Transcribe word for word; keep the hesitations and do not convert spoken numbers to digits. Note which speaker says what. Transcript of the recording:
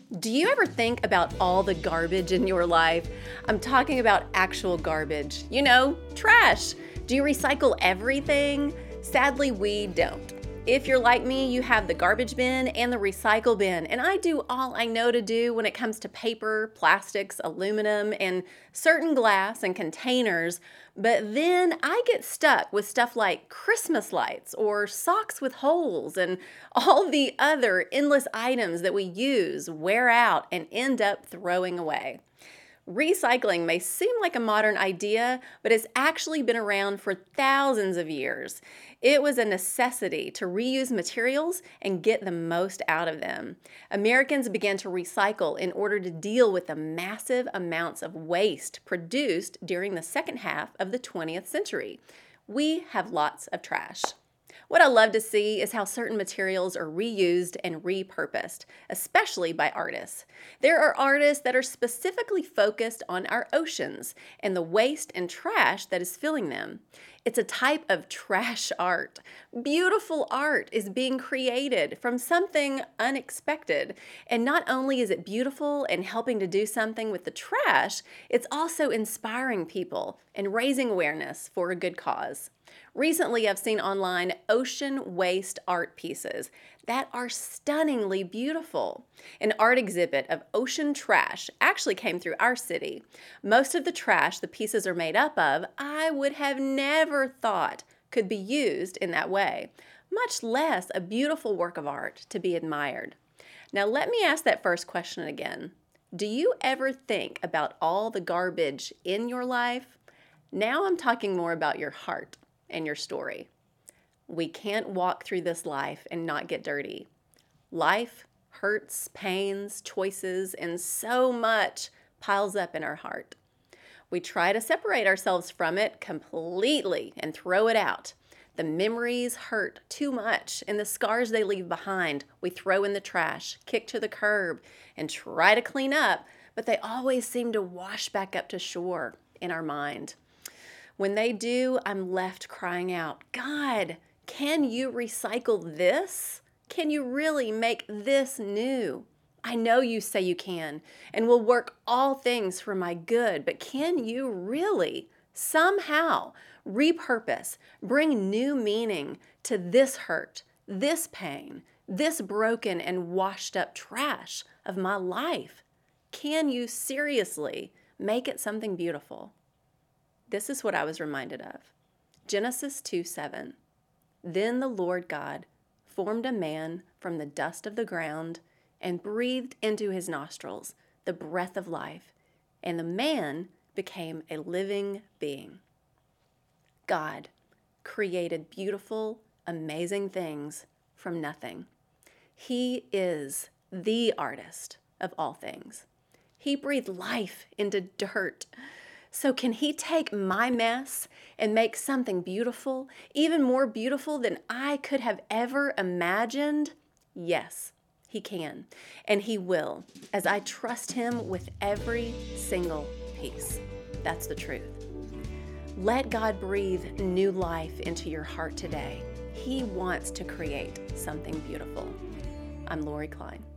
Speaker 1: Do you ever think about all the garbage in your life? I'm talking about actual garbage. You know, trash. Do you recycle everything? Sadly, we don't. If you're like me, you have the garbage bin and the recycle bin, and I do all I know to do when it comes to paper, plastics, aluminum, and certain glass and containers, but then I get stuck with stuff like Christmas lights or socks with holes and all the other endless items that we use, wear out, and end up throwing away. Recycling may seem like a modern idea, but it's actually been around for thousands of years. It was a necessity to reuse materials and get the most out of them. Americans began to recycle in order to deal with the massive amounts of waste produced during the second half of the twentieth century. We have lots of trash. What I love to see is how certain materials are reused and repurposed, especially by artists. There are artists that are specifically focused on our oceans and the waste and trash that is filling them. It's a type of trash art. Beautiful art is being created from something unexpected. And not only is it beautiful and helping to do something with the trash, it's also inspiring people and raising awareness for a good cause. Recently, I've seen online ocean waste art pieces that are stunningly beautiful. An art exhibit of ocean trash actually came through our city. Most of the trash the pieces are made up of, I would have never thought could be used in that way, much less a beautiful work of art to be admired. Now, let me ask that first question again. Do you ever think about all the garbage in your life? Now I'm talking more about your heart and your story. We can't walk through this life and not get dirty. Life, hurts, pains, choices, and so much piles up in our heart. We try to separate ourselves from it completely and throw it out. The memories hurt too much, and the scars they leave behind we throw in the trash, kick to the curb, and try to clean up, but they always seem to wash back up to shore in our mind. When they do, I'm left crying out, God, can you recycle this? Can you really make this new? I know you say you can and will work all things for my good, but can you really somehow repurpose, bring new meaning to this hurt, this pain, this broken and washed up trash of my life? Can you seriously make it something beautiful? This is what I was reminded of. Genesis two seven. Then the Lord God formed a man from the dust of the ground and breathed into his nostrils the breath of life, and the man became a living being. God created beautiful, amazing things from nothing. He is the artist of all things. He breathed life into dirt. So can he take my mess and make something beautiful, even more beautiful than I could have ever imagined? Yes, he can, and he will, as I trust him with every single piece. That's the truth. Let God breathe new life into your heart today. He wants to create something beautiful. I'm Lori Klein.